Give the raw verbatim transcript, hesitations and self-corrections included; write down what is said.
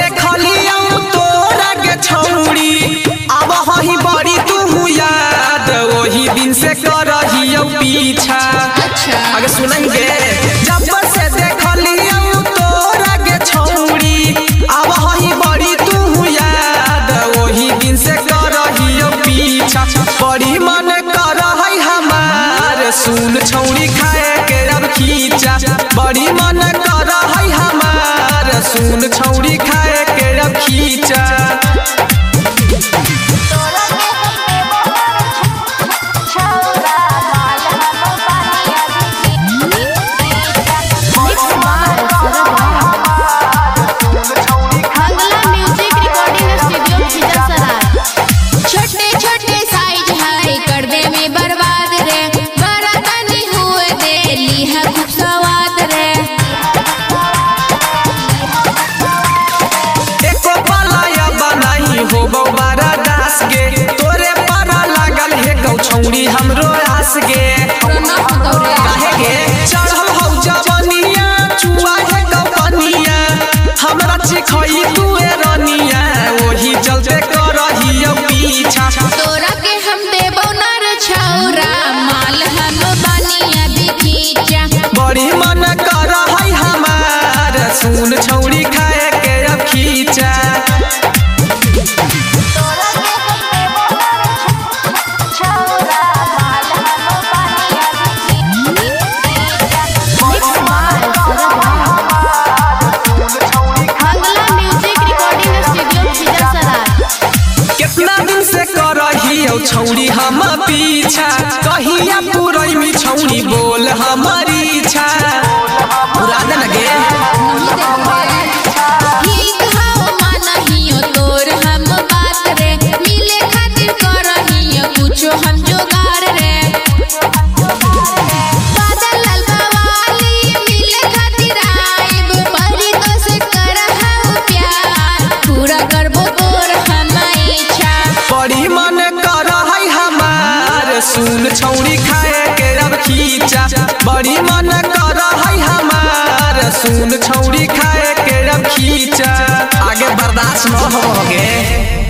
देखलिया तोरा के छौड़ी अब हही बड़ी तू याद वही दिन से करहियो पीछा। आगे सुनेंगे जब से देखलिया तोरा के छौड़ी अब हही बड़ी तू याद वही दिन से करहियो पीछा। बड़ी मन करहै हमार सुन छौड़ी खाए के अब खींचा। बड़ी मन करहै हमार सुन छौड़ी खाए के अब खींचा। छौड़ी हमरो आस गे काहे गे चढ़ल हौ जवनिया चुआ है कपनिया हमरा चिखई तू रनिया वही चलते करहियो पीछा। तोरा के हम देबो ना रे छौरा माल हम बनिया बिखीचा। बड़ी मन करहै हमार सुन छौड़ी खाए के अब खींचा। छौड़ी हम पीछा कहिया पुरैमी छौड़ी बोल हमारी इच्छा पूरा दे लगे। ठीक हो मानहियो तोर हम बात रे मिले खातिर करहियो कुछो हम जोगार रे। बादल लाल बवाली मिले खातिर आइब परी तो से करहु प्यार पूरा करबो तोर हम इच्छा। बड़ी मन सुन छौड़ी खाए के अब खींचा। बड़ी मन करहै हमार सुन छौड़ी खाए के अब खींचा। आगे बर्दाश्त न होगे।